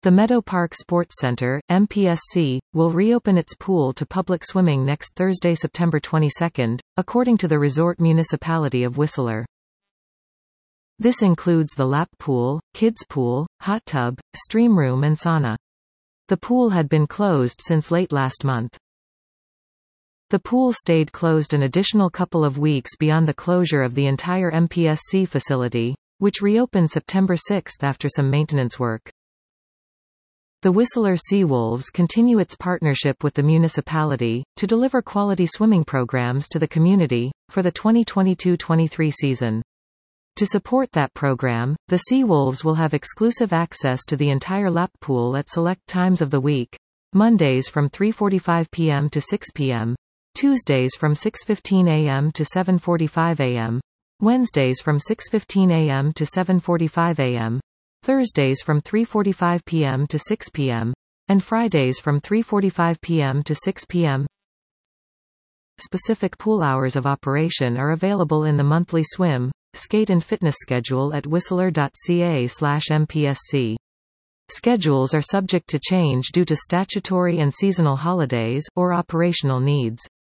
The Meadow Park Sports Centre, MPSC, will reopen its pool to public swimming next Thursday, September 22, according to the resort municipality of Whistler. This includes the lap pool, kids pool, hot tub, stream room and sauna. The pool had been closed since late last month. The pool stayed closed an additional couple of weeks beyond the closure of the entire MPSC facility, which reopened September 6 after some maintenance work. The Whistler Seawolves continue its partnership with the municipality to deliver quality swimming programs to the community for the 2022-23 season. To support that program, the Seawolves will have exclusive access to the entire lap pool at select times of the week: Mondays from 3:45 p.m. to 6 p.m., Tuesdays from 6:15 a.m. to 7:45 a.m., Wednesdays from 6:15 a.m. to 7:45 a.m., Thursdays from 3:45 p.m. to 6 p.m., and Fridays from 3:45 p.m. to 6 p.m. Specific pool hours of operation are available in the monthly swim, skate and fitness schedule at whistler.ca/mpsc. Schedules are subject to change due to statutory and seasonal holidays, or operational needs.